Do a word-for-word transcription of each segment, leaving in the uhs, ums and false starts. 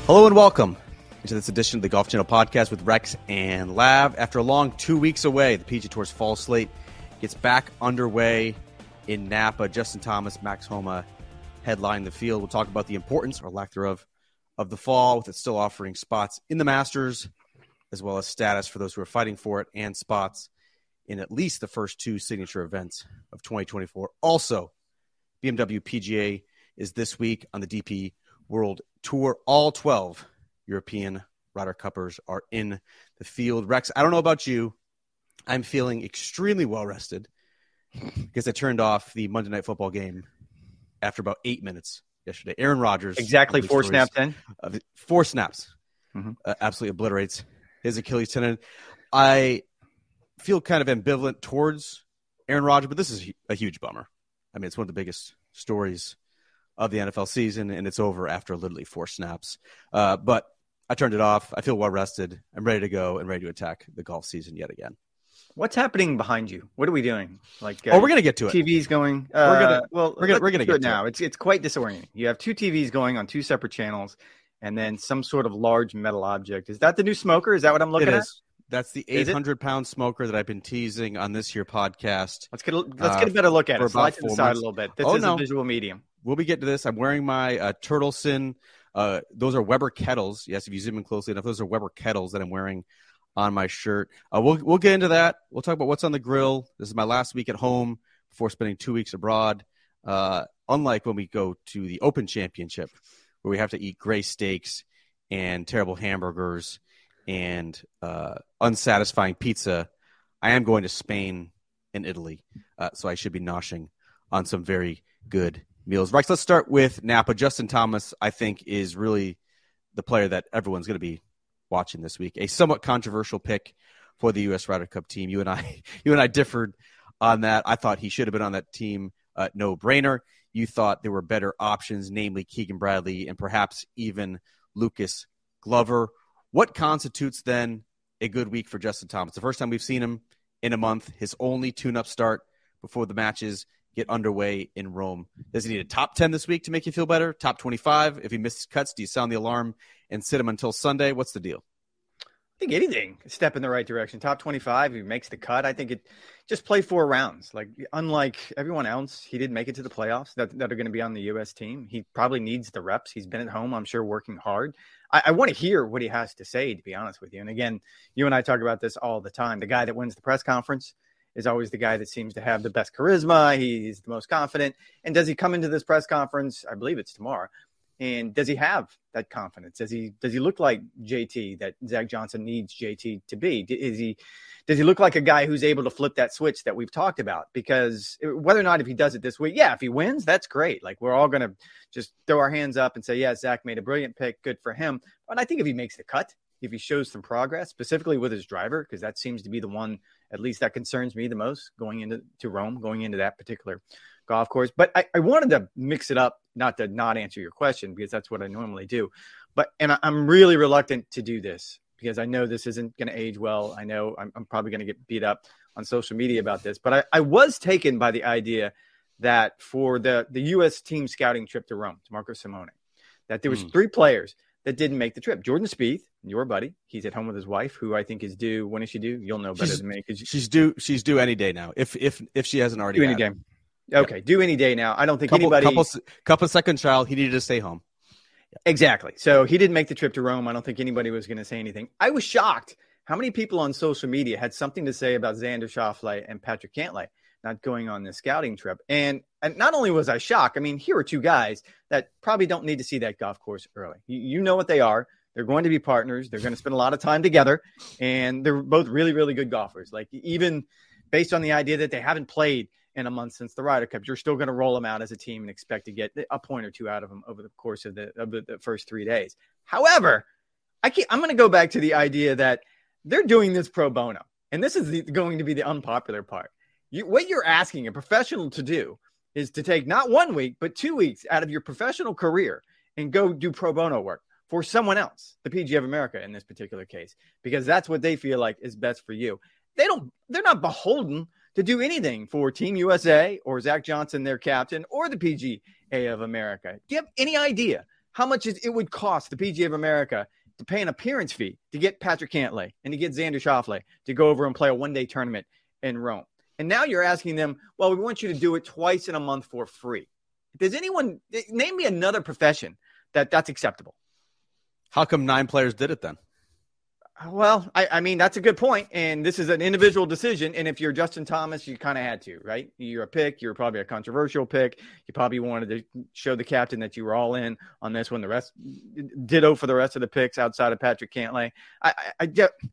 Hello and welcome to this edition of the Golf Channel podcast with Rex and Lav. After a long two weeks away, the P G A Tour's fall slate gets back underway in Napa. Justin Thomas, Max Homa headline the field. We'll talk about the importance, or lack thereof, of the fall, with it still offering spots in the Masters, as well as status for those who are fighting for it, and spots in at least the first two signature events of twenty twenty-four. Also, B M W P G A is this week on the D P World Tour. All twelve European Ryder Cuppers are in the field. Rex, I don't know about you. I'm feeling extremely well rested because I turned off the Monday Night Football game after about eight minutes yesterday. Aaron Rodgers. Exactly four snaps in? Uh, four snaps. Mm-hmm. Uh, absolutely obliterates his Achilles tendon. I feel kind of ambivalent towards Aaron Rodgers, but this is a huge bummer. I mean, it's one of the biggest stories of the N F L season, and it's over after literally four snaps. Uh, but I turned it off. I feel well rested. I'm ready to go and ready to attack the golf season yet again. What's happening behind you? What are we doing? Like, uh, oh, we're gonna get to it. T V's going. Uh, we're gonna well, we're gonna we're gonna get it now. It. It's it's quite disorienting. You have two T Vs going on two separate channels, and then some sort of large metal object. Is that the new smoker? Is that what I'm looking it at? Is. That's the eight hundred pound smoker that I've been teasing on this here podcast. Let's get a, let's get a better look at uh, it. Slide to the side months. a little bit. This oh, is no. a visual medium. We'll be getting to this. I'm wearing my uh, Turtle Sin. Uh, those are Weber kettles. Yes, if you zoom in closely enough, those are Weber kettles that I'm wearing on my shirt. Uh, we'll we'll get into that. We'll talk about what's on the grill. This is my last week at home before spending two weeks abroad. Uh, unlike when we go to the Open Championship, where we have to eat gray steaks and terrible hamburgers and uh, unsatisfying pizza, I am going to Spain and Italy, uh, so I should be noshing on some very good meals. Rex, let's start with Napa. Justin Thomas, I think, is really the player that everyone's going to be watching this week. A somewhat controversial pick for the U S Ryder Cup team. You and I, you and I differed on that. I thought he should have been on that team. Uh, no brainer. You thought there were better options, namely Keegan Bradley and perhaps even Lucas Glover. What constitutes then a good week for Justin Thomas? The first time we've seen him in a month, his only tune-up start before the matches get underway in Rome. Does he need a top ten this week to make you feel better? Top twenty-five? If he misses cuts, do you sound the alarm and sit him until Sunday? What's the deal? I think anything, a step in the right direction. Top twenty-five, he makes the cut. I think it just play four rounds. Like, unlike everyone else, he didn't make it to the playoffs that, that are going to be on the U S team. He probably needs the reps. He's been at home, I'm sure, working hard. I, I want to hear what he has to say, to be honest with you. And again, you and I talk about this all the time. The guy that wins the press conference is always the guy that seems to have the best charisma. He's the most confident. And does he come into this press conference? I believe it's tomorrow. And does he have that confidence? Does he does he look like J T that Zach Johnson needs J T to be? Is he does he look like a guy who's able to flip that switch that we've talked about? Because whether or not if he does it this week, yeah, if he wins, that's great. Like, we're all going to just throw our hands up and say, yeah, Zach made a brilliant pick. Good for him. But I think if he makes the cut, if he shows some progress, specifically with his driver, because that seems to be the one, at least that concerns me the most going into to Rome, going into that particular golf course. But I, I wanted to mix it up, not to not answer your question, because that's what I normally do. But and I, I'm really reluctant to do this because I know this isn't going to age well. I know I'm, I'm probably going to get beat up on social media about this. But I, I was taken by the idea that for the, the U S team scouting trip to Rome, to Marco Simone, that there was mm. three players that didn't make the trip. Jordan Spieth, your buddy, he's at home with his wife, who I think is due. When is she due? You'll know better she's, than me. Cause she's due. She's due any day now. If if if she hasn't already due any day. Okay, yep. Due any day now. I don't think couple, anybody. Couple, couple second child. He needed to stay home. Exactly. So he didn't make the trip to Rome. I don't think anybody was going to say anything. I was shocked how many people on social media had something to say about Xander Schauffele and Patrick Cantlay not going on this scouting trip. And, and not only was I shocked, I mean, here are two guys that probably don't need to see that golf course early. You, you know what they are. They're going to be partners. They're going to spend a lot of time together, and they're both really, really good golfers. Like, even based on the idea that they haven't played in a month since the Ryder Cup, you're still going to roll them out as a team and expect to get a point or two out of them over the course of the, of the, the first three days. However, I can't, I'm going to go back to the idea that they're doing this pro bono, and this is the, going to be the unpopular part. You, what you're asking a professional to do is to take not one week, but two weeks out of your professional career and go do pro bono work for someone else, the P G A of America in this particular case, because that's what they feel like is best for you. They don't, they're not beholden to do anything for Team U S A or Zach Johnson, their captain, or the P G A of America. Do you have any idea how much is, it would cost the P G A of America to pay an appearance fee to get Patrick Cantlay and to get Xander Schauffele to go over and play a one-day tournament in Rome. And now you're asking them, well, we want you to do it twice in a month for free. Does anyone – name me another profession that that's acceptable. How come nine players did it then? Well, I, I mean, that's a good point, and this is an individual decision, and if you're Justin Thomas, you kind of had to, right? You're a pick. You're probably a controversial pick. You probably wanted to show the captain that you were all in on this one. The rest – ditto for the rest of the picks outside of Patrick Cantlay. I, I,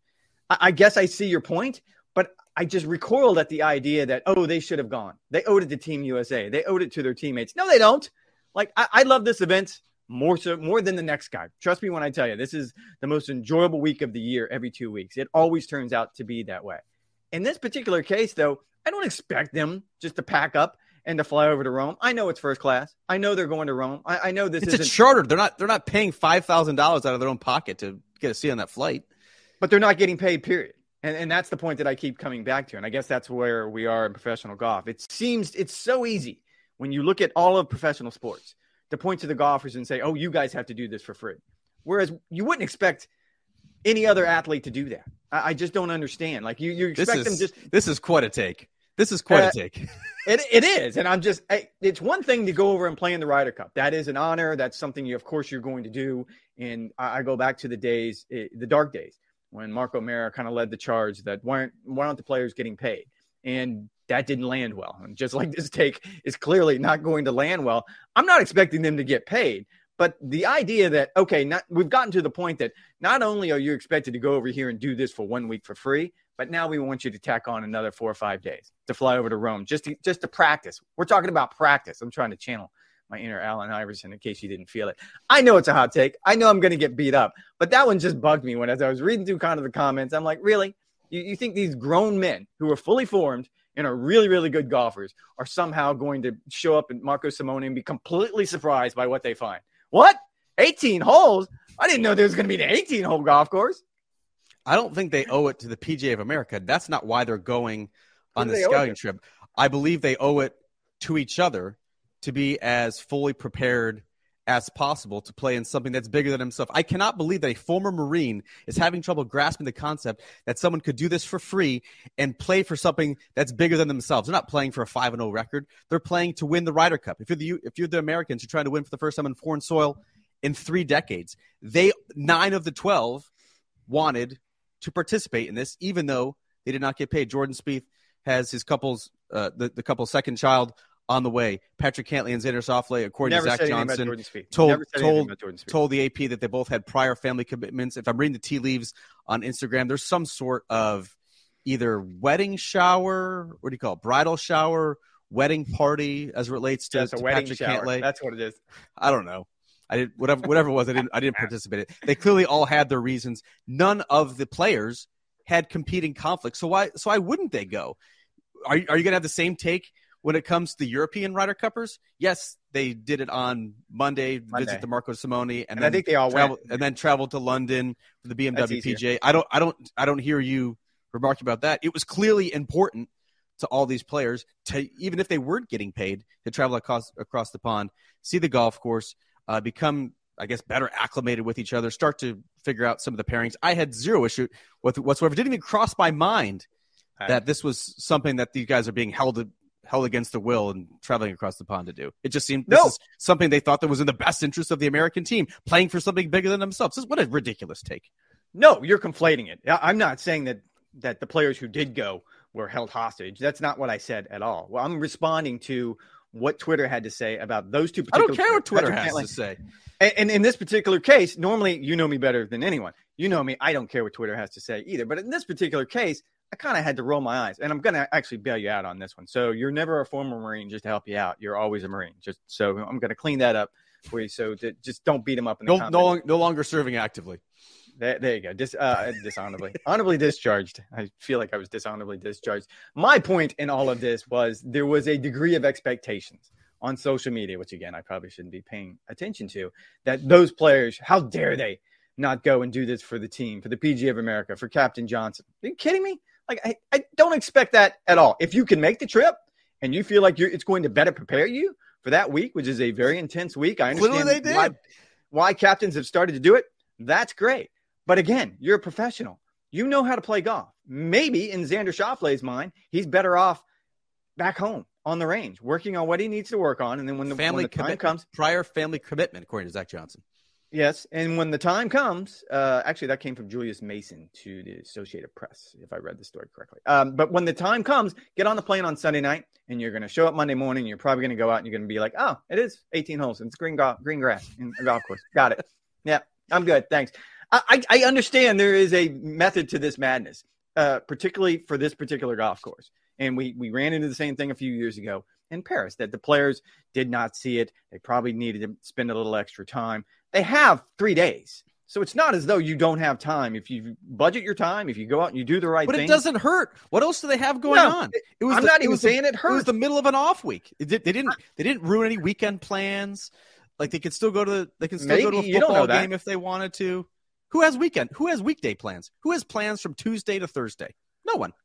I, I guess I see your point, but I just recoiled at the idea that, oh, they should have gone. They owed it to Team U S A. They owed it to their teammates. No, they don't. Like, I, I love this event. More so, more than the next guy. Trust me when I tell you, this is the most enjoyable week of the year every two weeks. It always turns out to be that way. In this particular case, though, I don't expect them just to pack up and to fly over to Rome. I know it's first class. I know they're going to Rome. I, I know this it's isn't. It's chartered. They're not. They're not paying five thousand dollars out of their own pocket to get a seat on that flight. But they're not getting paid. Period. And and that's the point that I keep coming back to. And I guess that's where we are in professional golf. It seems it's so easy when you look at all of professional sports to point to the golfers and say, oh, you guys have to do this for free. Whereas you wouldn't expect any other athlete to do that. I, I just don't understand. Like you, you expect this is, them just. This is quite a take. This is quite uh, a take. it It is. And I'm just, I, it's one thing to go over and play in the Ryder Cup. That is an honor. That's something you, of course, you're going to do. And I, I go back to the days, the dark days, when Mark O'Meara kind of led the charge that why aren't, why aren't the players getting paid? And that didn't land well. And just like this take is clearly not going to land well, I'm not expecting them to get paid. But the idea that, okay, not, we've gotten to the point that not only are you expected to go over here and do this for one week for free, but now we want you to tack on another four or five days to fly over to Rome just to, just to practice. We're talking about practice. I'm trying to channel my inner Allen Iverson in case you didn't feel it. I know it's a hot take. I know I'm going to get beat up. But that one just bugged me when as I was reading through kind of the comments, I'm like, really? You, you think these grown men who are fully formed and are really, really good golfers are somehow going to show up at Marco Simone and be completely surprised by what they find? What? eighteen holes? I didn't know there was going to be an eighteen-hole golf course. I don't think they owe it to the P G A of America. That's not why they're going on the scouting trip. I believe they owe it to each other to be as fully prepared as possible to play in something that's bigger than himself. I cannot believe that a former Marine is having trouble grasping the concept that someone could do this for free and play for something that's bigger than themselves. They're not playing for a five and oh record. They're playing to win the Ryder Cup. If you're the if you're the Americans who are trying to win for the first time in foreign soil in three decades, they nine of the twelve wanted to participate in this, even though they did not get paid. Jordan Spieth has his couple's uh, the, the couple's second child on the way. Patrick Cantlay and Xander Schauffele, according Never to Zach Johnson, told told, told the A P that they both had prior family commitments. If I'm reading the tea leaves on Instagram, there's some sort of either wedding shower, what do you call it, bridal shower, wedding party as it relates to, That's to a wedding Patrick shower. Cantlay. That's what it is. I don't know. I did whatever whatever it was. I didn't I didn't participate in it. They clearly all had their reasons. None of the players had competing conflicts. So why so why wouldn't they go? Are are you going to have the same take when it comes to the European Ryder Cuppers? Yes, they did it on Monday, Monday. visit the Marco Simone, and, And then I think they all travel, went. and then traveled to London for the B M W That's P G A. I don't I don't I don't hear you remarking about that. It was clearly important to all these players to, even if they weren't getting paid, to travel across across the pond, see the golf course, uh, become, I guess, better acclimated with each other, start to figure out some of the pairings. I had zero issue with whatsoever. It didn't even cross my mind that this was something that these guys are being held held against the will and traveling across the pond to do. It just seemed no. this is something they thought that was in the best interest of the American team, playing for something bigger than themselves. This is, what a ridiculous take. No, you're conflating it. I'm not saying that that the players who did go were held hostage. That's not what I said at all. Well, I'm responding to what Twitter had to say about those two particular I don't care what Twitter Patrick has Cantlay. to say. And, and in this particular case, normally you know me better than anyone. You know me. I don't care what Twitter has to say either. But in this particular case, I kind of had to roll my eyes. And I'm going to actually bail you out on this one. So you're never a former Marine just to help you out. You're always a Marine. Just so I'm going to clean that up for you. So to, just don't beat him up in the No, comments. no, no longer serving actively. There, there you go. Dis, uh, dishonorably. Honorably discharged. I feel like I was dishonorably discharged. My point in all of this was there was a degree of expectations on social media, which, again, I probably shouldn't be paying attention to, that those players, how dare they not go and do this for the team, for the P G A of America, for Captain Johnson? Are you kidding me? Like, I, I don't expect that at all. If you can make the trip and you feel like you're, it's going to better prepare you for that week, which is a very intense week. I understand. Clearly they did. why captains have started to do it, that's great. But again, you're a professional. You know how to play golf. Maybe in Xander Schauffele's mind, he's better off back home on the range, working on what he needs to work on. And then when the, family when the time commitment, comes, prior family commitment, according to Zach Johnson. Yes. And when the time comes, uh, actually that came from Julius Mason to the Associated Press, if I read the story correctly. Um, but when the time comes, get on the plane on Sunday night and you're going to show up Monday morning. You're probably going to go out and you're going to be like, oh, it is eighteen holes. And it's green, go- green grass in a golf course. Got it. Yeah, I'm good. Thanks. I, I understand there is a method to this madness, uh, particularly for this particular golf course. And we we ran into the same thing a few years ago in Paris, that the players did not see it. They probably needed to spend a little extra time. They have three days. So it's not as though you don't have time. If you budget your time, if you go out and you do the right but thing. But it doesn't hurt. What else do they have going no, on? It was I'm the, not it even was saying the, it hurt. It was the middle of an off week. It did, they didn't they didn't ruin any weekend plans. Like they could still go to the, they can still Maybe, go to a you don't know football that. game if they wanted to. Who has weekend? Who has weekday plans? Who has plans from Tuesday to Thursday? No one.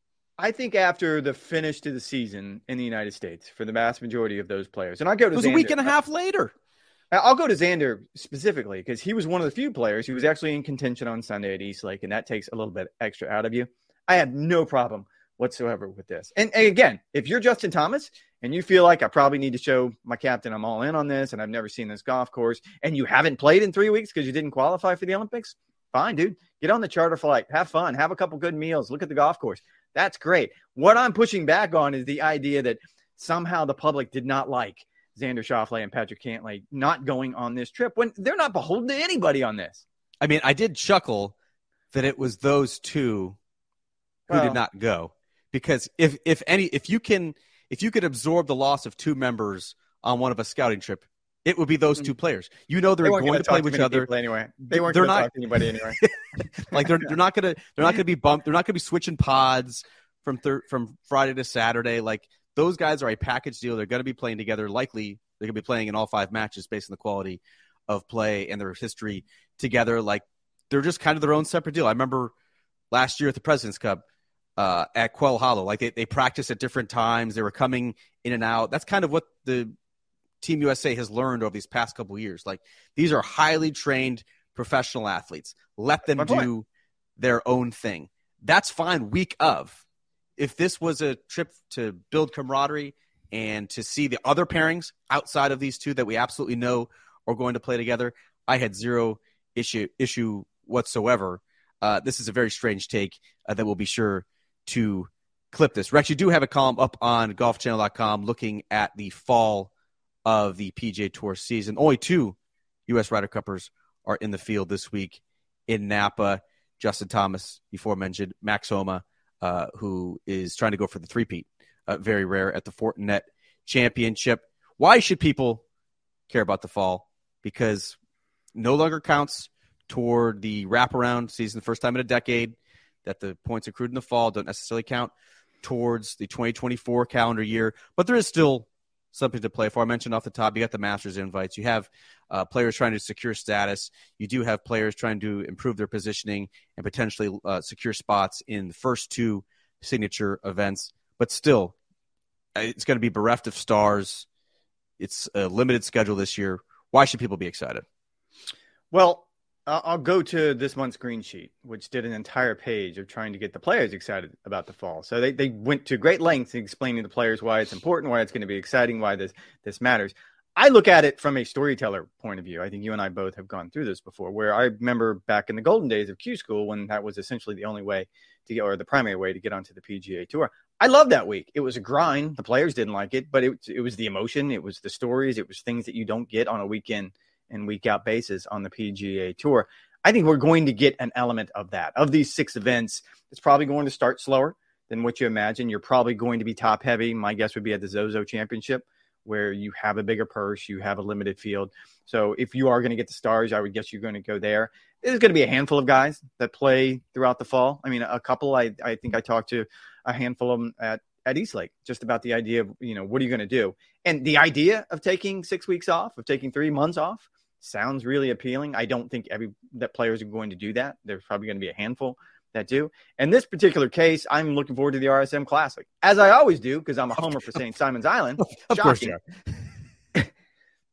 I think after the finish to the season in the United States for the vast majority of those players, and I go to it was Xander, a week and a half later. I'll go to Xander specifically because he was one of the few players who was actually in contention on Sunday at East Lake, and that takes a little bit extra out of you. I have no problem whatsoever with this. And, and again, if you're Justin Thomas and you feel like I probably need to show my captain I'm all in on this and I've never seen this golf course and you haven't played in three weeks because you didn't qualify for the Olympics, fine, dude. Get on the charter flight. Have fun. Have a couple good meals. Look at the golf course. That's great. What I'm pushing back on is the idea that somehow the public did not like Xander Schauffele and Patrick Cantlay not going on this trip when they're not beholden to anybody on this. I mean, I did chuckle that it was those two who well, did not go, because if if any if you can if you could absorb the loss of two members on one of a scouting trip, it would be those two players. You know they're they going to play with each other anyway. They weren't going to talk to anybody anyway. Like they're they're not gonna they're not gonna be bumped. They're not gonna be switching pods from thir- from Friday to Saturday. Like those guys are a package deal. They're going to be playing together. Likely they're going to be playing in all five matches based on the quality of play and their history together. Like they're just kind of their own separate deal. I remember last year at the President's Cup uh, at Quail Hollow, like they, they practiced at different times. They were coming in and out. That's kind of what the Team U S A has learned over these past couple of years. Like these are highly trained professional athletes. Let them do their own thing. That's fine week of. If this was a trip to build camaraderie and to see the other pairings outside of these two that we absolutely know are going to play together, I had zero issue issue whatsoever. Uh, this is a very strange take uh, that we'll be sure to clip this. Rex, you do have a column up on golf channel dot com looking at the fall of the P G A Tour season. Only two U S Ryder Cuppers are in the field this week in Napa. Justin Thomas, before mentioned, Max Homa, uh, who is trying to go for the three-peat. Uh, very rare at the Fortinet Championship. Why should people care about the fall? Because no longer counts toward the wraparound season, the first time in a decade that the points accrued in the fall don't necessarily count towards the twenty twenty-four calendar year. But there is still something to play for. I mentioned off the top, you got the Masters invites. You have uh, players trying to secure status. You do have players trying to improve their positioning and potentially uh, secure spots in the first two signature events. But still, it's going to be bereft of stars. It's a limited schedule this year. Why should people be excited? Well, I'll go to this month's Green Sheet, which did an entire page of trying to get the players excited about the fall. So they, they went to great lengths in explaining to the players why it's important, why it's going to be exciting, why this this matters. I look at it from a storyteller point of view. I think you and I both have gone through this before, where I remember back in the golden days of Q School when that was essentially the only way to get, or the primary way to get onto the P G A Tour. I loved that week. It was a grind. The players didn't like it, but it, it was the emotion. It was the stories. It was things that you don't get on a weekend and week out basis on the P G A Tour. I think we're going to get an element of that. Of these six events, it's probably going to start slower than what you imagine. You're probably going to be top heavy. My guess would be at the Zozo Championship, where you have a bigger purse, you have a limited field. So if you are going to get the stars, I would guess you're going to go there. There's going to be a handful of guys that play throughout the fall. I mean, a couple, I, I think I talked to a handful of them at, at East Lake, just about the idea of, you know, what are you going to do? And the idea of taking six weeks off, of taking three months off, sounds really appealing. I don't think every that players are going to do that. There's probably going to be a handful that do. In this particular case, I'm looking forward to the R S M Classic, as I always do, because I'm a homer for Saint Simon's Island. Of course you are.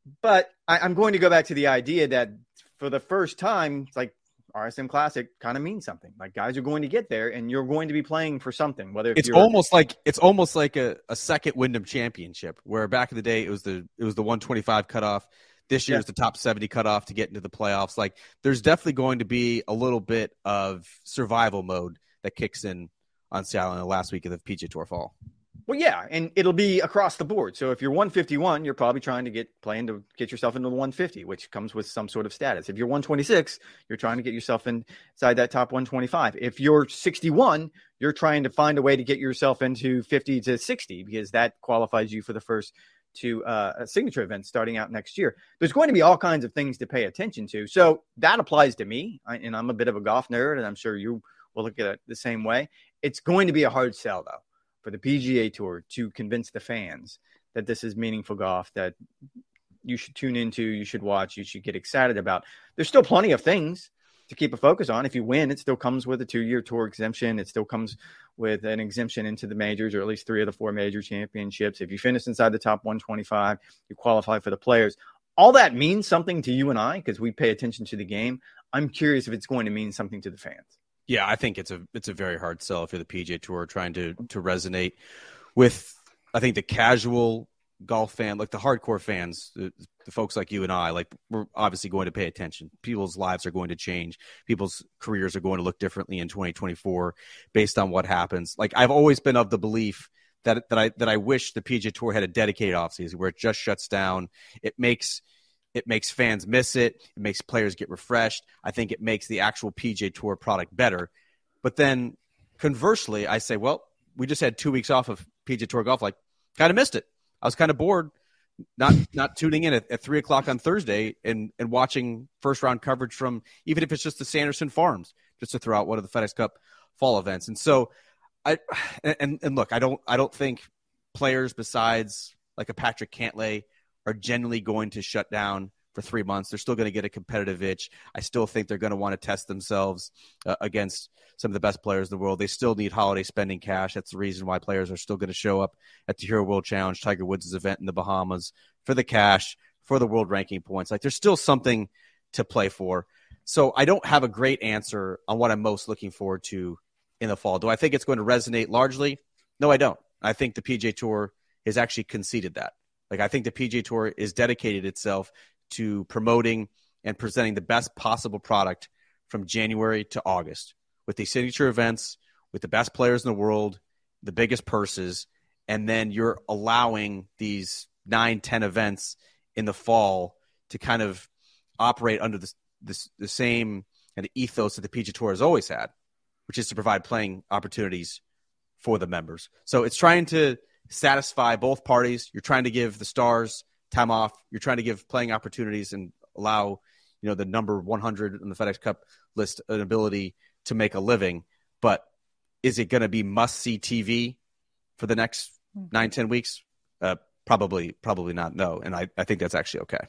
But I, I'm going to go back to the idea that for the first time, it's like R S M Classic kind of means something. Like guys are going to get there, and you're going to be playing for something. Whether it's you're, almost like it's almost like a, a second Wyndham Championship, where back in the day it was the it was the one twenty-five cutoff. This year Yeah. is the top seventy cutoff to get into the playoffs. Like there's definitely going to be a little bit of survival mode that kicks in on Seattle in the last week of the P G A Tour fall. Well, yeah, and it'll be across the board. So if you're one fifty-one, you're probably trying to get playing to get yourself into the one fifty, which comes with some sort of status. If you're one twenty-six, you're trying to get yourself inside that top one twenty-five. If you're sixty-one, you're trying to find a way to get yourself into fifty to sixty because that qualifies you for the first two uh, signature events starting out next year. There's going to be all kinds of things to pay attention to. So that applies to me, I, and I'm a bit of a golf nerd, and I'm sure you will look at it the same way. It's going to be a hard sell, though, for the P G A Tour to convince the fans that this is meaningful golf, that you should tune into, you should watch, you should get excited about. There's still plenty of things to keep a focus on. If you win, it still comes with a two-year tour exemption. It still comes with an exemption into the majors, or at least three of the four major championships. If you finish inside the top one twenty-five, you qualify for the players. All that means something to you and I because we pay attention to the game. I'm curious if it's going to mean something to the fans. Yeah, I think it's a it's a very hard sell for the P G A Tour trying to to resonate with, I think, the casual golf fan, like the hardcore fans, the, the folks like you and I. Like we're obviously going to pay attention. People's lives are going to change. People's careers are going to look differently in twenty twenty-four based on what happens. Like I've always been of the belief that that I that I wish the P G A Tour had a dedicated offseason where it just shuts down. It makes It makes fans miss it. It makes players get refreshed. I think it makes the actual P G A Tour product better. But then conversely, I say, well, we just had two weeks off of P G A Tour golf. Like, kind of missed it. I was kind of bored not not tuning in at, at three o'clock on Thursday and, and watching first-round coverage from, even if it's just the Sanderson Farms, just to throw out one of the FedEx Cup fall events. And so, I and, and look, I don't I don't think players besides like a Patrick Cantlay are generally going to shut down for three months. They're still going to get a competitive itch. I still think they're going to want to test themselves uh, against some of the best players in the world. They still need holiday spending cash. That's the reason why players are still going to show up at the Hero World Challenge, Tiger Woods' event in the Bahamas, for the cash, for the world ranking points. Like there's still something to play for. So I don't have a great answer on what I'm most looking forward to in the fall. Do I think it's going to resonate largely? No, I don't. I think the P G A Tour has actually conceded that. Like, I think the P G A Tour is dedicated itself to promoting and presenting the best possible product from January to August with these signature events, with the best players in the world, the biggest purses, and then you're allowing these nine, ten events in the fall to kind of operate under this, this, the same kind of ethos that the P G A Tour has always had, which is to provide playing opportunities for the members. So it's trying to satisfy both parties. You're trying to give the stars time off. You're trying to give playing opportunities and allow, you know, the number one hundred on the FedEx Cup list an ability to make a living. But is it going to be must-see T V for the next nine, ten weeks? Uh, probably, probably not. No. And I, I think that's actually okay.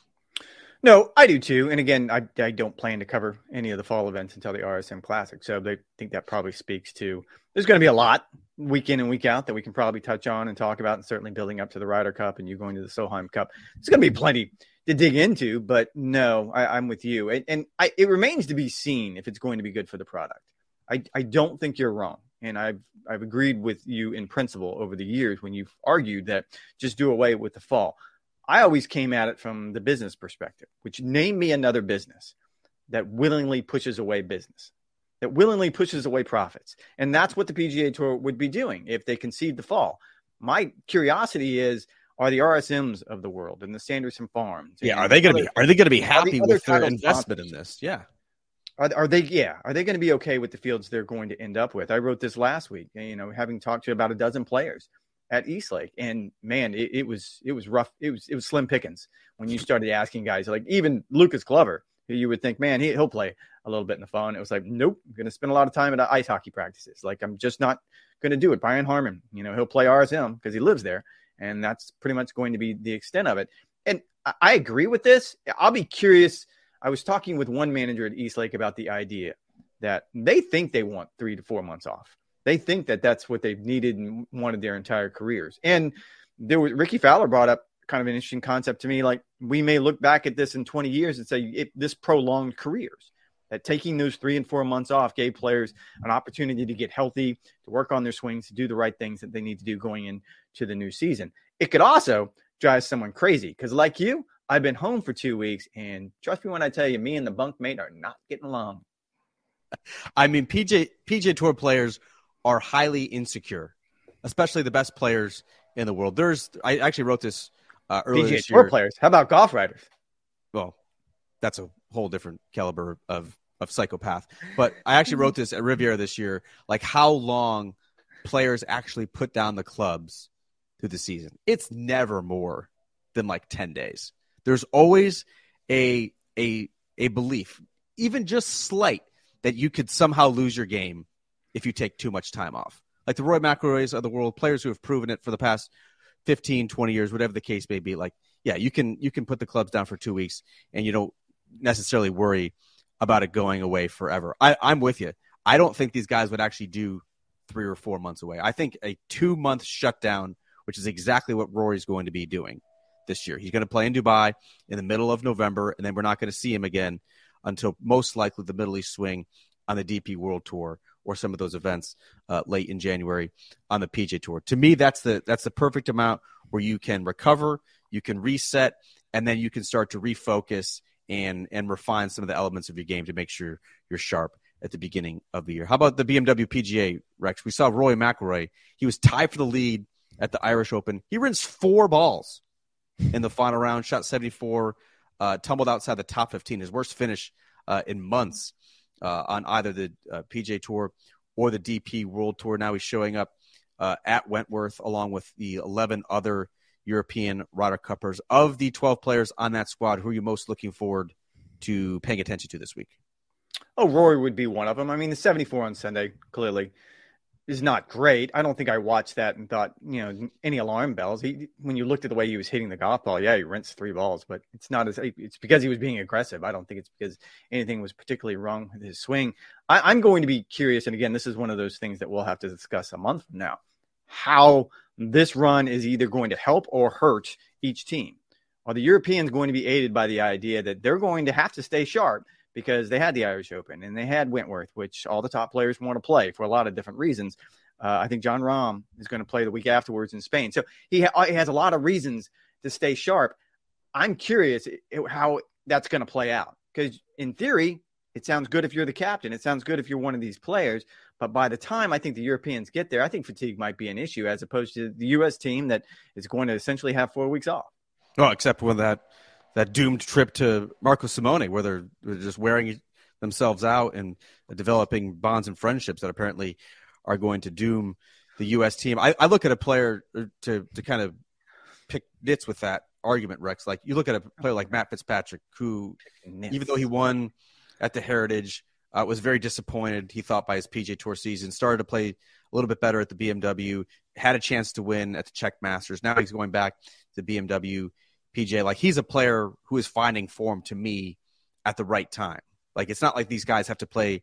No, I do too. And again, I, I don't plan to cover any of the fall events until the R S M Classic. So I think that probably speaks to, there's going to be a lot week in and week out that we can probably touch on and talk about, and certainly building up to the Ryder Cup and you going to the Solheim Cup. There's going to be plenty to dig into, but no, I, I'm with you. And, and I, it remains to be seen if it's going to be good for the product. I, I don't think you're wrong. And I've, I've agreed with you in principle over the years when you've argued that just do away with the fall. I always came at it from the business perspective, which name me another business that willingly pushes away business, that willingly pushes away profits. And that's what the P G A Tour would be doing if they concede the fall. My curiosity is, are the R S Ms of the world and the Sanderson Farms? Yeah, are they going to be are they going to be happy the with their title investment sponsors? in this? Yeah. Are, are they, yeah, are they going to be okay with the fields they're going to end up with? I wrote this last week, you know, having talked to about a dozen players at Eastlake, and man, it, it was it was rough. It was it was slim pickings when you started asking guys, like even Lucas Glover, who you would think, man, he, he'll play a little bit in the fall. And it was like, nope, I'm going to spend a lot of time at ice hockey practices. Like, I'm just not going to do it. Brian Harmon, you know, he'll play R S M because he lives there, and that's pretty much going to be the extent of it. And I, I agree with this. I'll be curious. I was talking with one manager at Eastlake about the idea that they think they want three to four months off. They think that that's what they've needed and wanted their entire careers. And there was Ricky Fowler brought up kind of an interesting concept to me. Like, we may look back at this in twenty years and say it, this prolonged careers, that taking those three and four months off gave players an opportunity to get healthy, to work on their swings, to do the right things that they need to do going into the new season. It could also drive someone crazy because, like you, I've been home for two weeks, and trust me when I tell you, me and the bunkmate are not getting along. I mean, P J P G A Tour players are highly insecure, especially the best players in the world. There's, I actually wrote this uh, earlier P G A this Tour year. players. How about golf writers? Well, that's a whole different caliber of of psychopath. But I actually wrote this at Riviera this year, like how long players actually put down the clubs through the season. It's never more than like ten days. There's always a a a belief, even just slight, that you could somehow lose your game if you take too much time off. Like the Roy McIlroys of the world, players who have proven it for the past fifteen, twenty years, whatever the case may be. Like, yeah, you can you can put the clubs down for two weeks and you don't necessarily worry about it going away forever. I, I'm with you. I don't think these guys would actually do three or four months away. I think a two-month shutdown, which is exactly what Rory's going to be doing this year. He's going to play in Dubai in the middle of November, and then we're not going to see him again until most likely the Middle East swing on the D P World Tour or some of those events uh, late in January on the P G A Tour. To me, that's the that's the perfect amount where you can recover, you can reset, and then you can start to refocus and and refine some of the elements of your game to make sure you're sharp at the beginning of the year. How about the B M W P G A, Rex? We saw Roy McIlroy. He was tied for the lead at the Irish Open. He rinsed four balls in the final round, shot seventy-four, uh, tumbled outside the top fifteen, his worst finish uh, in months uh, on either the uh, P G A Tour or the D P World Tour. Now he's showing up uh, at Wentworth along with the eleven other European Ryder Cuppers. Of the twelve players on that squad, who are you most looking forward to paying attention to this week? Oh, Rory would be one of them. I mean, the seventy-four on Sunday clearly is not great. I don't think I watched that and thought, you know, any alarm bells. He, when you looked at the way he was hitting the golf ball, yeah, he rinsed three balls, but it's not as it's because he was being aggressive. I don't think it's because anything was particularly wrong with his swing. I, I'm going to be curious, and again, this is one of those things that we'll have to discuss a month from now, how this run is either going to help or hurt each team. Are the Europeans going to be aided by the idea that they're going to have to stay sharp because they had the Irish Open and they had Wentworth, which all the top players want to play for a lot of different reasons. Uh, I think Jon Rahm is going to play the week afterwards in Spain. So he, ha- he has a lot of reasons to stay sharp. I'm curious how that's going to play out because in theory, it sounds good if you're the captain. It sounds good if you're one of these players. But by the time I think the Europeans get there, I think fatigue might be an issue as opposed to the U S team that is going to essentially have four weeks off. Well, except when that that doomed trip to Marco Simone, where they're, they're just wearing themselves out and developing bonds and friendships that apparently are going to doom the U S team. I, I look at a player to to kind of pick nits with that argument, Rex. Like you look at a player like Matt Fitzpatrick, who even though he won at the Heritage, uh, was very disappointed, he thought, by his P G A Tour season, started to play a little bit better at the B M W, had a chance to win at the Czech Masters. Now he's going back to the B M W P G A. Like, he's a player who is finding form to me at the right time. Like, it's not like these guys have to play,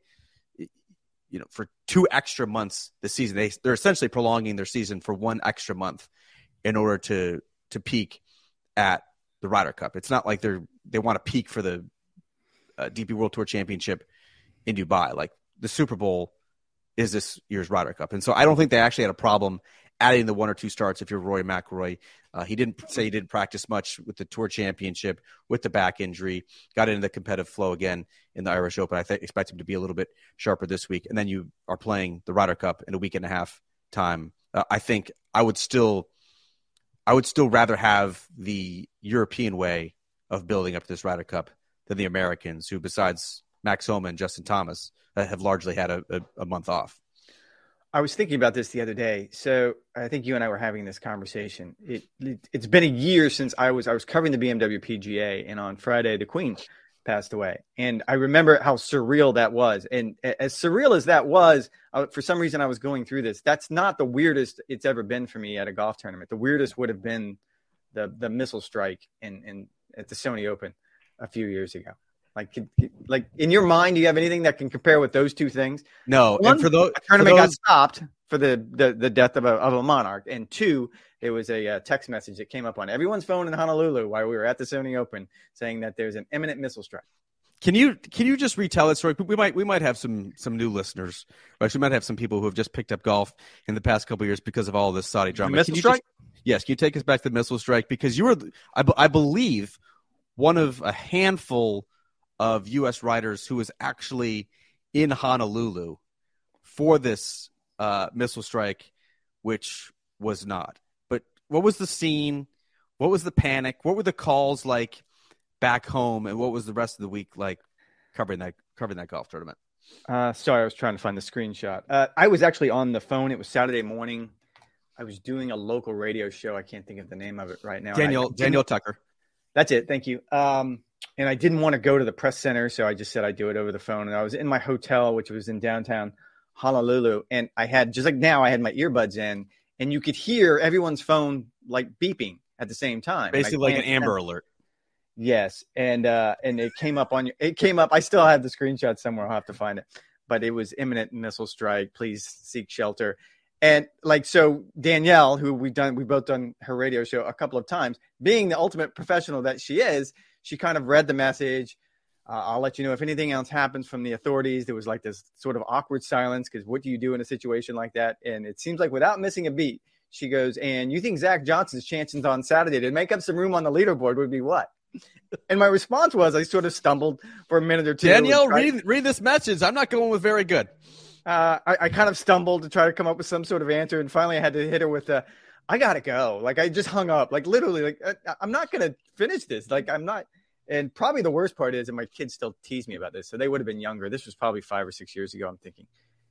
you know, for two extra months this season. They, they're essentially prolonging their season for one extra month in order to to peak at the Ryder Cup. It's not like they're they want to peak for the uh, D P World Tour Championship in Dubai. Like, the Super Bowl is this year's Ryder Cup. And so I don't think they actually had a problem adding the one or two starts if you're Rory McIlroy. Uh, he didn't say he didn't practice much with the Tour Championship, with the back injury, got into the competitive flow again in the Irish Open. I th- expect him to be a little bit sharper this week. And then you are playing the Ryder Cup in a week and a half time. Uh, I think I would still I would still rather have the European way of building up this Ryder Cup than the Americans, who, besides Max Homa and Justin Thomas, uh, have largely had a, a, a month off. I was thinking about this the other day. So I think you and I were having this conversation. It, it it's been a year since I was I was covering the B M W P G A, and on Friday the Queen passed away, and I remember how surreal that was. And as surreal as that was, uh, for some reason I was going through this. That's not the weirdest it's ever been for me at a golf tournament. The weirdest would have been the the missile strike in, in at the Sony Open a few years ago. Like, like in your mind, do you have anything that can compare with those two things? No. One, and for those the tournament for got those, stopped. for the, the, the death of a, of a monarch. And two, there was a, uh text message that came up on everyone's phone in Honolulu while we were at the Sony Open saying that there's an imminent missile strike. Can you can you just retell that story? We might we might have some some new listeners. Or actually, we might have some people who have just picked up golf in the past couple of years because of all this Saudi drama. The missile can you strike? Just, yes. Can you take us back to the missile strike? Because you were, I, I believe, one of a handful of U S riders who was actually in Honolulu for this uh, missile strike, which was not. But what was the scene? What was the panic? What were the calls like back home, and what was the rest of the week like covering that covering that golf tournament? Uh, sorry, I was trying to find the screenshot. Uh, I was actually on the phone. It was Saturday morning. I was doing a local radio show. I can't think of the name of it right now. Daniel Daniel Tucker. That's it. Thank you. Um, and I didn't want to go to the press center, so I just said I'd do it over the phone. And I was in my hotel, which was in downtown Honolulu, and I had, just like now, I had my earbuds in, and you could hear everyone's phone like beeping at the same time. Basically like an Amber Alert. Yes, and uh, and it came up on your. It came up. I still have the screenshot somewhere. I'll have to find it. But it was imminent missile strike. Please seek shelter. And like so, Danielle, who we've done, we've both done her radio show a couple of times, being the ultimate professional that she is, she kind of read the message. Uh, I'll let you know if anything else happens from the authorities. There was like this sort of awkward silence because what do you do in a situation like that? And it seems like without missing a beat, she goes, "And you think Zach Johnson's chances on Saturday to make up some room on the leaderboard would be what?" And my response was, I sort of stumbled for a minute or two. Danielle, read read this message. I'm not going with very good. Uh, I, I kind of stumbled to try to come up with some sort of answer, and finally I had to hit her with, a, "I gotta go." Like I just hung up. Like literally, like I, I'm not gonna finish this. Like I'm not. And probably the worst part is, and my kids still tease me about this, so they would have been younger. This was probably five or six years ago, I'm thinking.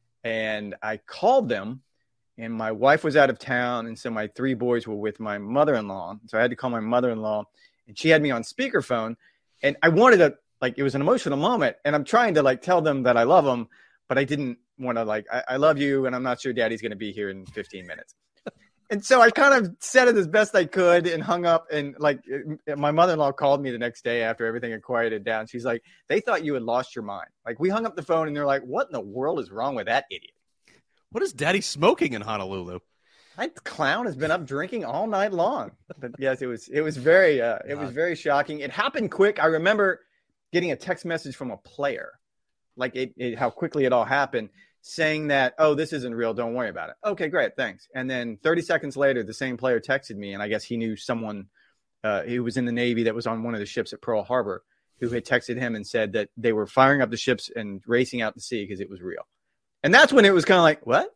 And I called them, and my wife was out of town, and so my three boys were with my mother-in-law. So I had to call my mother-in-law. And she had me on speakerphone, and I wanted to, like, it was an emotional moment, and I'm trying to, like, tell them that I love them, but I didn't want to, like, I, I love you, and I'm not sure Daddy's going to be here in fifteen minutes. And so I kind of said it as best I could and hung up, and, like, it, my mother-in-law called me the next day after everything had quieted down. She's like, "They thought you had lost your mind." Like, we hung up the phone, and they're like, "What in the world is wrong with that idiot? What is Daddy smoking in Honolulu?" That clown has been up drinking all night long. But yes, it was it was very uh, it was very shocking. It happened quick. I remember getting a text message from a player, like it, it how quickly it all happened, saying that, "Oh, this isn't real. Don't worry about it." Okay, great, thanks. And then thirty seconds later, the same player texted me, and I guess he knew someone uh, who was in the Navy that was on one of the ships at Pearl Harbor, who had texted him and said that they were firing up the ships and racing out to sea because it was real. And that's when it was kind of like, what?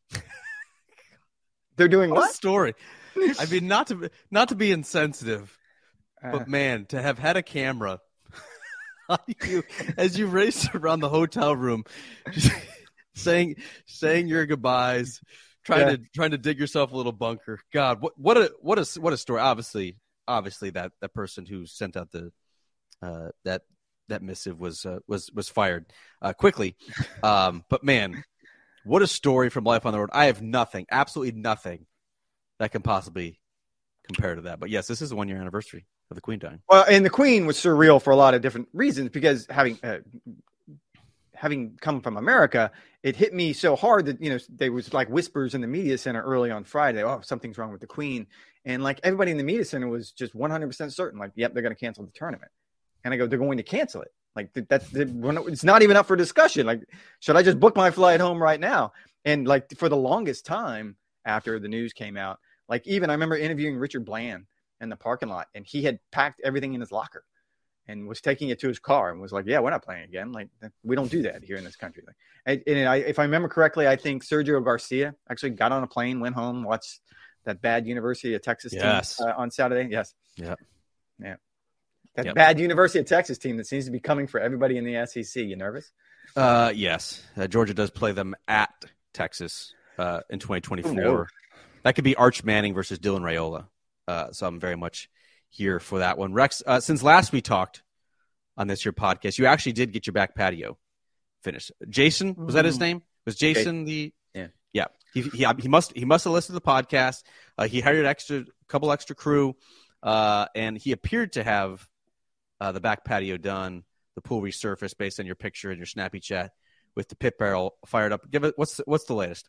They're doing what? What story? I mean, not to not to be insensitive, uh, but man, to have had a camera on you as you raced around the hotel room, just saying saying your goodbyes, trying yeah. to trying to dig yourself a little bunker. God, what what a what a what a story! Obviously, obviously that that person who sent out the uh, that that missive was uh, was was fired uh, quickly. Um, but man. What a story from life on the road. I have nothing, absolutely nothing that can possibly compare to that. But yes, this is the one year anniversary of the Queen dying. Well, and the Queen was surreal for a lot of different reasons because having uh, having come from America, it hit me so hard that, you know, there was like whispers in the media center early on Friday, "Oh, something's wrong with the Queen." And like everybody in the media center was just one hundred percent certain, like, "Yep, they're going to cancel the tournament." And I go, "They're going to cancel it. Like that's it's not even up for discussion. Like, should I just book my flight home right now?" And like for the longest time after the news came out, like even I remember interviewing Richard Bland in the parking lot, and he had packed everything in his locker and was taking it to his car and was like, "Yeah, we're not playing again. Like we don't do that here in this country." Like, and, and I, if I remember correctly, I think Sergio Garcia actually got on a plane, went home, watched that bad University of Texas yes. team uh, on Saturday. Yes. Yeah. Yeah. That yep. bad University of Texas team that seems to be coming for everybody in the S E C. You nervous? Uh, yes. Uh, Georgia does play them at Texas uh, in twenty twenty-four. Oh, that could be Arch Manning versus Dylan Raiola. Uh, so I'm very much here for that one. Rex, uh, since last we talked on this your podcast, you actually did get your back patio finished. Jason, was that his name? Was Jason the – yeah. Yeah. He, he, he must he must have listened to the podcast. Uh, he hired extra couple extra crew, uh, and he appeared to have – Uh, the back patio done, the pool resurfaced based on your picture and your snappy chat with the pit barrel fired up. Give it what's what's the latest?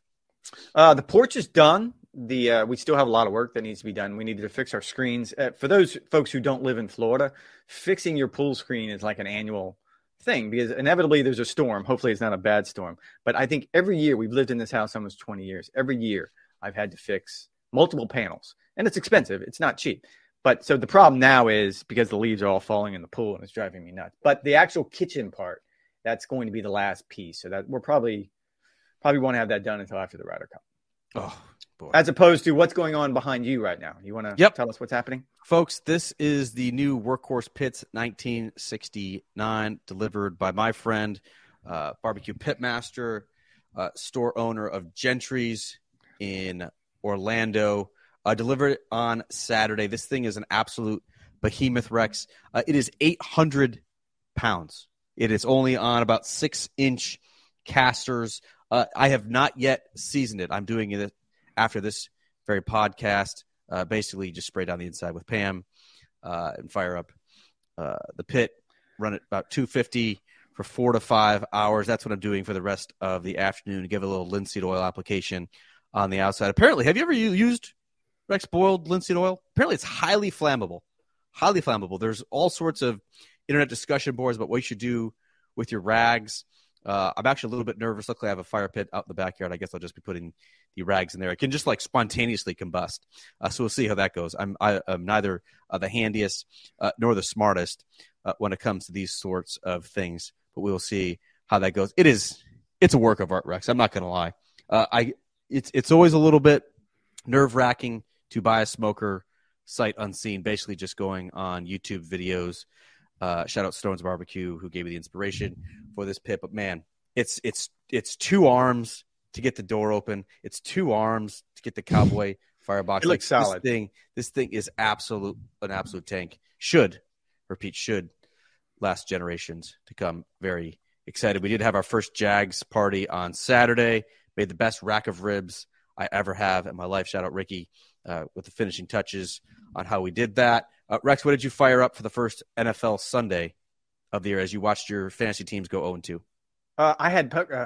Uh, the porch is done. The uh, we still have a lot of work that needs to be done. We needed to fix our screens. Uh, for those folks who don't live in Florida, fixing your pool screen is like an annual thing because inevitably there's a storm. Hopefully it's not a bad storm. But I think every year, we've lived in this house almost twenty years. Every year I've had to fix multiple panels. And it's expensive. It's not cheap. But so the problem now is because the leaves are all falling in the pool and it's driving me nuts. But the actual kitchen part, that's going to be the last piece. So that we're probably probably won't have that done until after the Ryder Cup. Oh, boy. As opposed to what's going on behind you right now. You want to yep. tell us what's happening? Folks, this is the new Workhorse Pits nineteen sixty-nine, delivered by my friend, uh, barbecue pitmaster, uh, store owner of Gentry's in Orlando. Uh, delivered on Saturday. This thing is an absolute behemoth, Rex. Uh, it is eight hundred pounds. It is only on about six-inch casters. Uh, I have not yet seasoned it. I'm doing it after this very podcast. Uh, basically, just spray down the inside with Pam uh, and fire up uh, the pit. Run it about two fifty for four to five hours. That's what I'm doing for the rest of the afternoon. Give it a little linseed oil application on the outside. Apparently, have you ever used Rex boiled linseed oil? Apparently, it's highly flammable. Highly flammable. There's all sorts of internet discussion boards about what you should do with your rags. Uh, I'm actually a little bit nervous. Luckily, I have a fire pit out in the backyard. I guess I'll just be putting the rags in there. It can just like spontaneously combust. Uh, so we'll see how that goes. I'm, I, I'm neither uh, the handiest uh, nor the smartest uh, when it comes to these sorts of things, but we will see how that goes. It is, it's a work of art, Rex. I'm not going to lie. Uh, I, it's, it's always a little bit nerve wracking to buy a smoker sight unseen, basically just going on YouTube videos. Uh, shout out Stone's Barbecue, who gave me the inspiration for this pit. But man, it's it's it's two arms to get the door open. It's two arms to get the cowboy firebox. It looks like, solid. This thing, this thing is absolute an absolute tank. Should repeat should last generations to come. Very excited. We did have our first Jags party on Saturday. Made the best rack of ribs I ever have in my life. Shout out Ricky uh, with the finishing touches on how we did that. Uh, Rex, what did you fire up for the first N F L Sunday of the year as you watched your fantasy teams go oh and two? Uh, I had uh,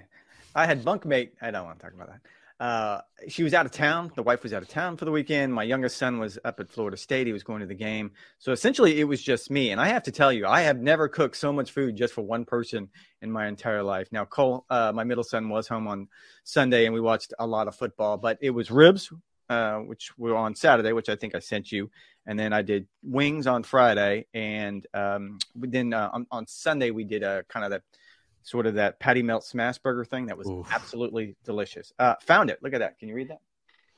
I had bunkmate. I don't want to talk about that. Uh, she was out of town. The wife was out of town for the weekend. My youngest son was up at Florida State. He was going to the game. So essentially, it was just me. And I have to tell you, I have never cooked so much food just for one person in my entire life. Now, Cole, uh, my middle son, was home on Sunday, and we watched a lot of football. But it was ribs, uh, which were on Saturday, which I think I sent you. And then I did wings on Friday. And um, then uh, on, on Sunday, we did a kind of that sort of that patty melt smash burger thing that was Oof. absolutely delicious. Uh, found it. Look at that. Can you read that?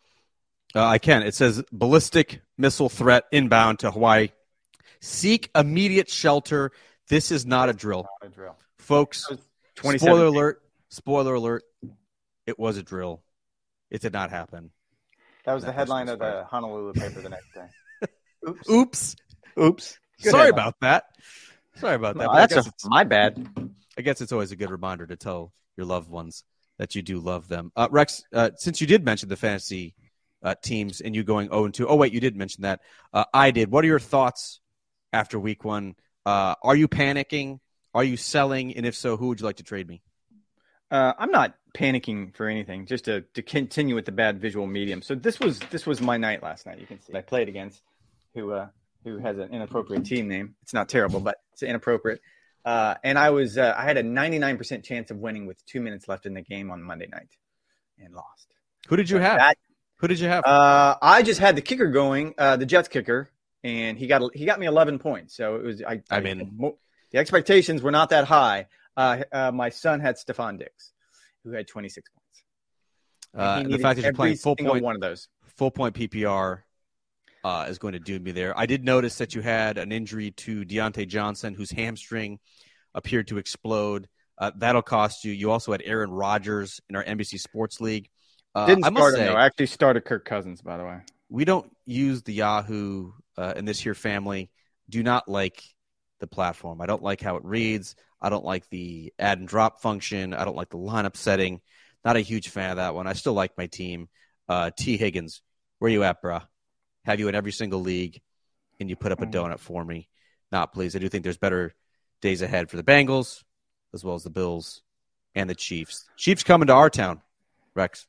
Uh, I can. It says ballistic missile threat inbound to Hawaii. Seek immediate shelter. This is not a drill. Not a drill. Folks, spoiler alert. Spoiler alert. It was a drill. It did not happen. That was that the headline of the Honolulu paper the next day. Oops. Oops. Oops. Good Sorry headline. about that. Sorry about that. No, that's a, my bad. I guess it's always a good reminder to tell your loved ones that you do love them. Uh, Rex, uh, since you did mention the fantasy uh, teams and you going oh and two, oh, wait, you did mention that. Uh, I did. What are your thoughts after week one? Uh, are you panicking? Are you selling? And if so, who would you like to trade me? Uh, I'm not panicking for anything, just to, to continue with the bad visual medium. So this was this was my night last night. You can see I played against who uh, who has an inappropriate team name. It's not terrible, but it's inappropriate. Uh, and I was uh, I had a ninety-nine percent chance of winning with two minutes left in the game on Monday night, and lost. Who did you have? That, Who did you have? Uh, I just had the kicker going, uh, the Jets kicker, and he got he got me eleven points. So it was I. I I mean, the expectations were not that high. Uh, uh, my son had Stephon Diggs, who had twenty-six points. Uh, and the fact that you're playing full point, one of those full point P P R. Uh, is going to doom me there. I did notice that you had an injury to Deontay Johnson, whose hamstring appeared to explode. Uh, that'll cost you. You also had Aaron Rodgers in our N B C Sports League. Uh, Didn't I start must him, say, though. I actually started Kirk Cousins, by the way. We don't use the Yahoo uh, in this here family. Do not like the platform. I don't like how it reads. I don't like the add and drop function. I don't like the lineup setting. Not a huge fan of that one. I still like my team. Uh, T. Higgins, where you at, bruh? Have you in every single league, and you put up a donut for me. Not, please. I do think there's better days ahead for the Bengals, as well as the Bills and the Chiefs. Chiefs coming to our town, Rex.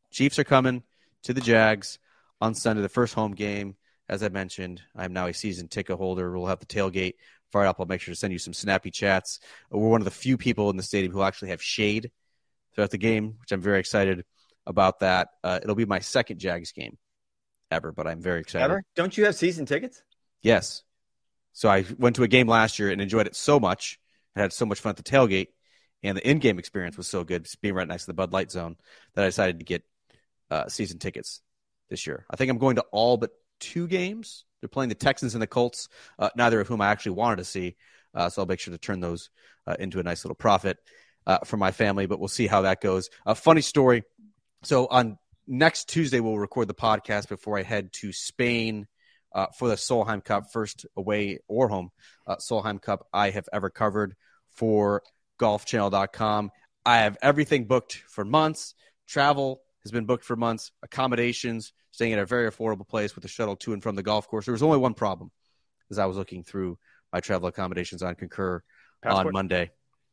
Chiefs are coming to the Jags on Sunday, the first home game. As I mentioned, I'm now a season ticket holder. We'll have the tailgate fired up. I'll make sure to send you some snappy chats. We're one of the few people in the stadium who actually have shade throughout the game, which I'm very excited about that. Uh, it'll be my second Jags game ever, but I'm very excited. Ever? Don't you have season tickets? Yes. So I went to a game last year and enjoyed it so much. I had so much fun at the tailgate, and the in-game experience was so good, being right next to the Bud Light Zone, that I decided to get uh, season tickets this year. I think I'm going to all but two games. They're playing the Texans and the Colts, uh, neither of whom I actually wanted to see. Uh, so I'll make sure to turn those uh, into a nice little profit uh, for my family, but we'll see how that goes. A funny story. So on next Tuesday, we'll record the podcast before I head to Spain uh, for the Solheim Cup, first away or home uh, Solheim Cup I have ever covered for golf channel dot com. I have everything booked for months. Travel has been booked for months. Accommodations, staying at a very affordable place with a shuttle to and from the golf course. There was only one problem, as I was looking through my travel accommodations on Concur Passport. On Monday.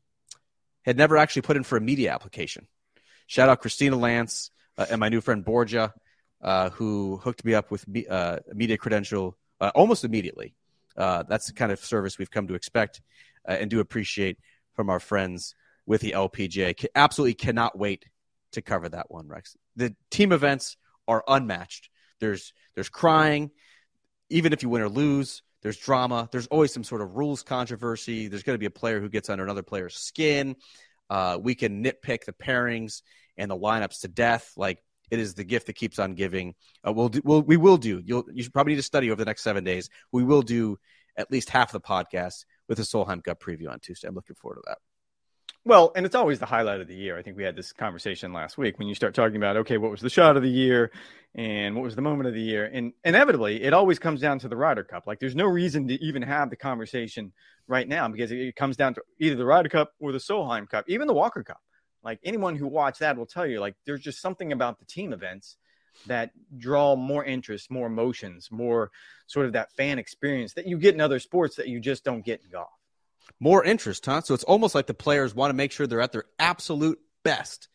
Had never actually put in for a media application. Shout out Christina Lance uh, and my new friend Borgia, uh, who hooked me up with me, uh, a media credential uh, almost immediately. Uh, that's the kind of service we've come to expect uh, and do appreciate from our friends with the L P G A. Absolutely cannot wait to cover that one, Rex. The team events are unmatched. There's there's crying, even if you win or lose. There's drama. There's always some sort of rules controversy. There's going to be a player who gets under another player's skin. Uh, we can nitpick the pairings and the lineups to death. Like, it is the gift that keeps on giving. Uh, we'll do, we'll, we will do. You'll, you should probably need to study over the next seven days. We will do at least half the podcast with a Solheim Cup preview on Tuesday. I'm looking forward to that. Well, and it's always the highlight of the year. I think we had this conversation last week when you start talking about, okay, what was the shot of the year and what was the moment of the year? And inevitably, it always comes down to the Ryder Cup. Like, there's no reason to even have the conversation right now because it comes down to either the Ryder Cup or the Solheim Cup, even the Walker Cup. Like, anyone who watched that will tell you, like, there's just something about the team events that draw more interest, more emotions, more sort of that fan experience that you get in other sports that you just don't get in golf. More interest, huh? So it's almost like the players want to make sure they're at their absolute best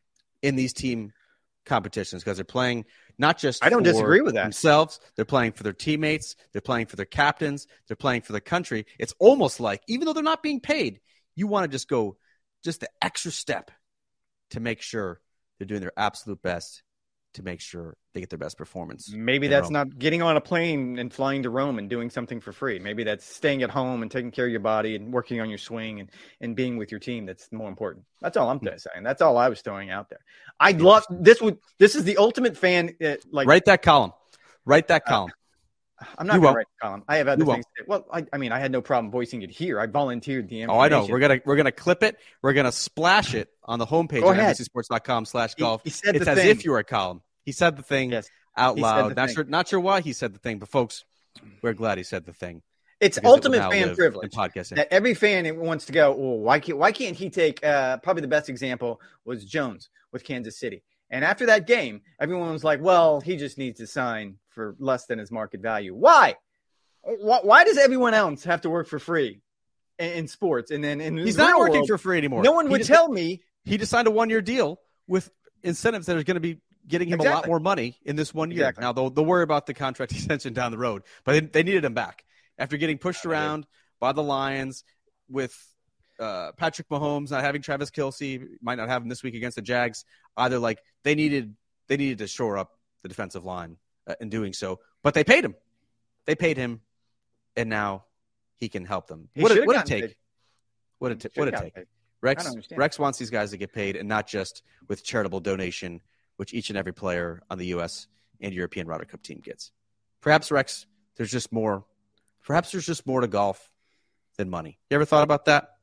in these team competitions because they're playing not just I don't for disagree with that. themselves, they're playing for their teammates, they're playing for their captains, they're playing for the country. It's almost like, even though they're not being paid, you want to just go just the extra step to make sure they're doing their absolute best to make sure they get their best performance. Maybe that's Rome. Not getting on a plane and flying to Rome and doing something for free. Maybe that's staying at home and taking care of your body and working on your swing and, and being with your team. That's more important. That's all I'm mm-hmm. saying. That's all I was throwing out there. I'd love this would, this is the ultimate fan. Uh, like write that column, write that column. Uh, I'm not going to write the column. I have other you things. To well, I, I mean, I had no problem voicing it here. I volunteered the information. Oh, I know. We're going to, we're going to clip it. We're going to splash it on the homepage of N B C Sports dot com slash golf. He, he said it's as thing. If you were a column. He said the thing yes, out loud. Not thing. sure, not sure why he said the thing, but folks, we're glad he said the thing. It's ultimate fan privilege that every fan wants to go, well, why can't, why can't he take uh, probably the best example was Jones with Kansas City. And after that game, everyone was like, well, he just needs to sign for less than his market value. Why? Why, why does everyone else have to work for free in, in sports? And then in he's the not working world, for free anymore. No one he would just, tell me. He just signed a one-year deal with incentives that are going to be getting him exactly. a lot more money in this one year. Exactly. Now, they'll, they'll worry about the contract extension down the road, but they, they needed him back after getting pushed around by the Lions with uh, Patrick Mahomes not having Travis Kelce, might not have him this week against the Jags. Either like they needed they needed to shore up the defensive line uh, in doing so, but they paid him. They paid him, and now he can help them. He what a, what a take! Paid. What a t- what a take! Paid. Rex Rex wants these guys to get paid, and not just with charitable donation, which each and every player on the U S and European Ryder Cup team gets. Perhaps, Rex, there's just more. Perhaps there's just more to golf than money. You ever thought about that?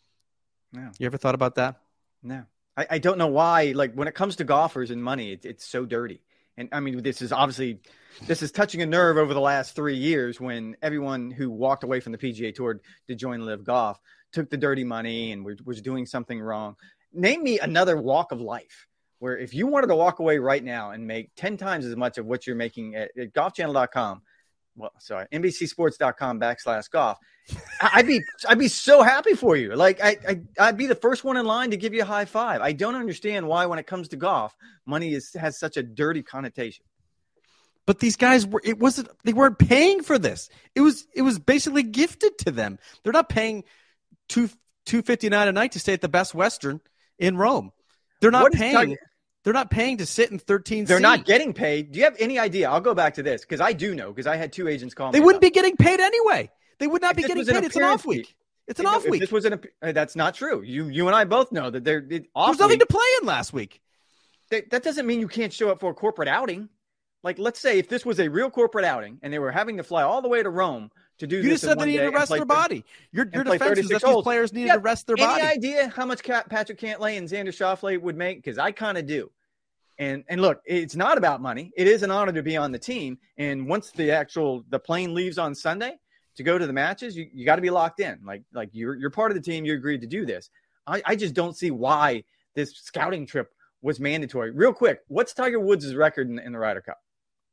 No. You ever thought about that? No. I, I don't know why. Like, when it comes to golfers and money, it, it's so dirty. And, I mean, this is obviously – this is touching a nerve over the last three years when everyone who walked away from the P G A Tour to join Live Golf took the dirty money and was, was doing something wrong. Name me another walk of life where if you wanted to walk away right now and make ten times as much of what you're making at, at golf channel dot com, well, sorry, N B C Sports dot com backslash golf. I'd be, I'd be so happy for you. Like I, I, I'd be the first one in line to give you a high five. I don't understand why, when it comes to golf, money is has such a dirty connotation. But these guys were, it wasn't, they weren't paying for this. It was, it was basically gifted to them. They're not paying two, two fifty-nine a night to stay at the Best Western in Rome. They're not paying. Tiger, they're not paying to sit in thirteen. They're not getting paid. Do you have any idea? I'll go back to this because I do know, because I had two agents call me. They wouldn't about. be getting paid anyway. They would not if be getting paid. An it's an off week. Week. It's an if, off if week. This was an. That's not true. You, you and I both know that they're it, off. There's nothing week, to play in last week. That, that doesn't mean you can't show up for a corporate outing. Like, let's say if this was a real corporate outing and they were having to fly all the way to Rome to do you this. You just said they need to rest their body. Your, your defense is that these players needed to rest their body. Any idea how much Patrick Cantlay and Xander Schauffele would make? Because I kind of do. And and look, it's not about money. It is an honor to be on the team. And once the actual the plane leaves on Sunday to go to the matches, you, you got to be locked in. Like like you're you're part of the team. You agreed to do this. I, I just don't see why this scouting trip was mandatory. Real quick, what's Tiger Woods' record in, in the Ryder Cup?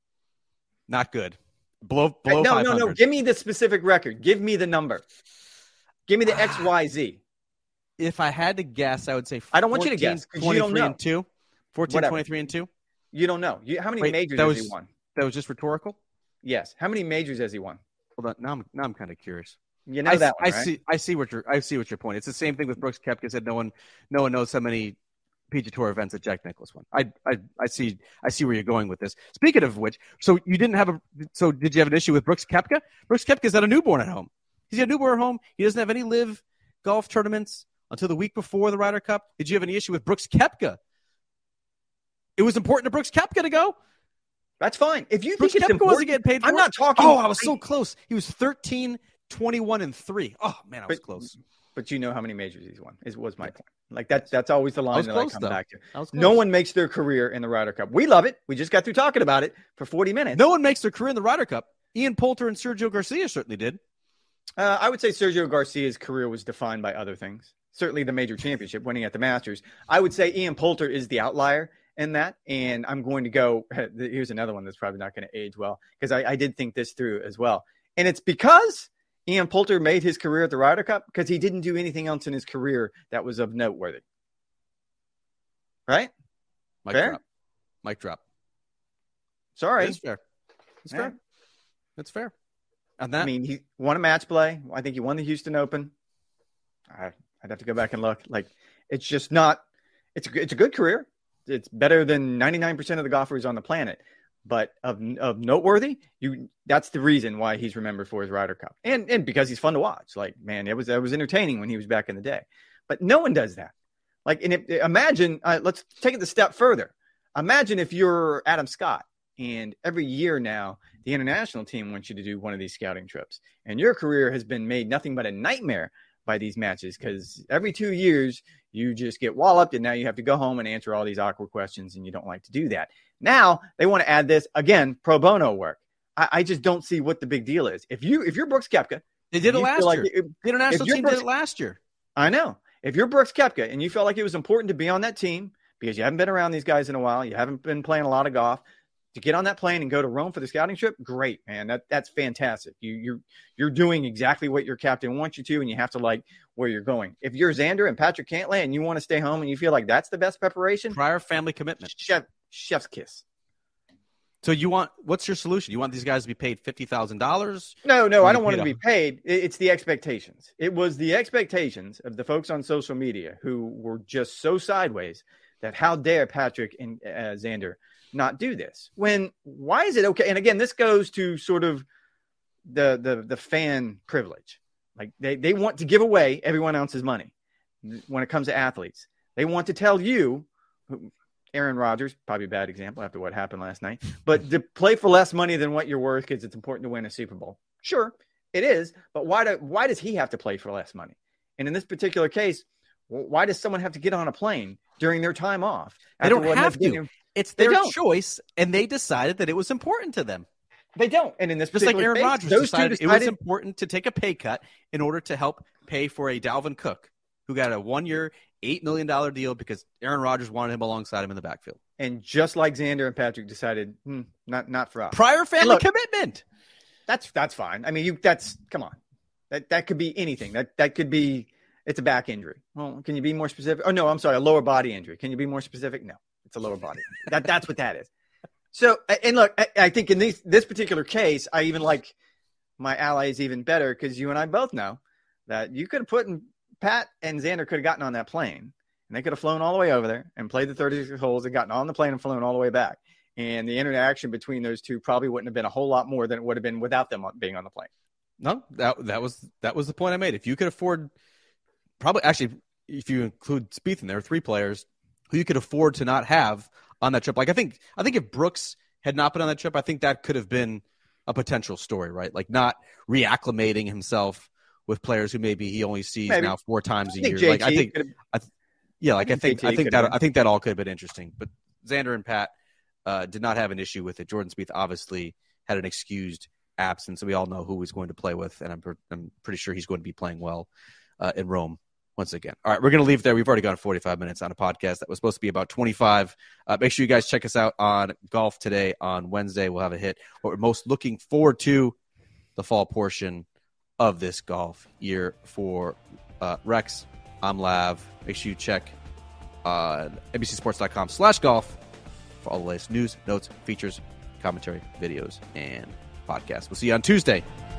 Not good. Below, below no, no, no. Give me the specific record. Give me the number. Give me the X, Y, Z. If I had to guess, I would say I don't want you to guess because you don't know. And two. fourteen, Whatever. twenty-three, and two. You don't know. You, how many Wait, majors that has was, he won? That was just rhetorical? Yes. How many majors has he won? Hold on. Now I'm now I'm kind of curious. You know I, that one, I right? see I see what your I see what your point. It's the same thing with Brooks Koepka said no one no one knows how many P G A Tour events that Jack Nicklaus won. I, I I see I see where you're going with this. Speaking of which, so you didn't have a so did you have an issue with Brooks Koepka? Brooks Koepka's got a newborn at home. He's got a newborn at home. He doesn't have any live golf tournaments until the week before the Ryder Cup. Did you have any issue with Brooks Koepka? It was important to Brooks Koepka to go. That's fine. If you Brooks think it's Koepka important, wasn't getting paid for I'm it. not talking. Oh, I was so close. He was thirteen, twenty-one, and three. Oh man, I was but, close. But you know how many majors he's won. Is was my point. Like that. That's always the line I that close, I come though. back to. No one makes their career in the Ryder Cup. We love it. We just got through talking about it for forty minutes. No one makes their career in the Ryder Cup. Ian Poulter and Sergio Garcia certainly did. Uh, I would say Sergio Garcia's career was defined by other things. Certainly the major championship, winning at the Masters. I would say Ian Poulter is the outlier in that. And I'm going to go, here's another one that's probably not going to age well, because I, I did think this through as well. And it's because Ian Poulter made his career at the Ryder Cup because he didn't do anything else in his career that was of noteworthy. Right? Mic fair? drop. Mic drop. Sorry. It's fair. It's yeah. fair. It's fair. And that, I mean, he won a match play. I think he won the Houston Open. I, I'd have to go back and look. Like, it's just not. It's a, it's a good career. It's better than ninety-nine percent of the golfers on the planet. But of of noteworthy, you that's the reason why he's remembered for his Ryder Cup, and and because he's fun to watch. Like, man, it was it was entertaining when he was back in the day. But no one does that. Like, and if, imagine. Uh, let's take it a step further. Imagine if you're Adam Scott, and every year now the international team wants you to do one of these scouting trips, and your career has been made nothing but a nightmare by these matches because every two years you just get walloped, and now you have to go home and answer all these awkward questions, and you don't like to do that. Now they want to add this again, pro bono work. I, I just don't see what the big deal is. If you if you're Brooks Koepka, they did it last like year. It, the international team Brooks, did it last year. I know. If you're Brooks Koepka and you felt like it was important to be on that team because you haven't been around these guys in a while, you haven't been playing a lot of golf, to get on that plane and go to Rome for the scouting trip, great, man. That that's fantastic. You you're you're doing exactly what your captain wants you to, and you have to like where you're going. If you're Xander and Patrick Cantlay and you want to stay home and you feel like that's the best preparation, prior family commitment, chef chef's kiss. So you want what's your solution? You want these guys to be paid fifty thousand dollars? No, no, I don't want them to be paid. It's the expectations. It was the expectations of the folks on social media who were just so sideways that how dare Patrick and uh, Xander not do this? When why is it okay? And again, this goes to sort of the the the fan privilege. Like they they want to give away everyone else's money when it comes to athletes. They want to tell you, Aaron Rodgers, probably a bad example after what happened last night, but to play for less money than what you're worth because it's important to win a Super Bowl. Sure, it is, but why do why does he have to play for less money? And in this particular case, why does someone have to get on a plane during their time off? They don't have to. Been, It's their choice, and they decided that it was important to them. They don't. And in this just like Aaron case, Rodgers those decided, decided it was important to take a pay cut in order to help pay for a Dalvin Cook, who got a one-year, eight million dollars deal because Aaron Rodgers wanted him alongside him in the backfield. And just like Xander and Patrick decided, hmm, not not for us. Prior family look, commitment. That's that's fine. I mean, you that's come on. That that could be anything. That that could be it's a back injury. Well, can you be more specific? Oh no, I'm sorry, a lower body injury. Can you be more specific? No, it's a lower body. that that's what that is. So and look, I, I think in this this particular case, I even like my allies even better because you and I both know that you could have put in Pat and Xander could have gotten on that plane and they could have flown all the way over there and played the thirty-six holes and gotten on the plane and flown all the way back. And the interaction between those two probably wouldn't have been a whole lot more than it would have been without them being on the plane. No, that that was that was the point I made. If you could afford, probably actually, if you include Spieth in there, three players who you could afford to not have on that trip. Like I think, I think if Brooks had not been on that trip, I think that could have been a potential story, right? Like not reacclimating himself with players who maybe he only sees maybe. now four times a year. J T like I think, I th- yeah, like I think, I think that been. I think that all could have been interesting. But Xander and Pat uh, did not have an issue with it. Jordan Spieth obviously had an excused absence, so we all know who he's going to play with, and I'm per- I'm pretty sure he's going to be playing well uh, in Rome once again. All right, we're going to leave there. We've already gone forty-five minutes on a podcast that was supposed to be about twenty-five. Uh, make sure you guys check us out on Golf Today on Wednesday. We'll have a hit. What we're most looking forward to, the fall portion of this golf year for uh, Rex. I'm Lav. Make sure you check uh, N B C Sports dot com slash golf for all the latest news, notes, features, commentary, videos, and podcast. We'll see you on Tuesday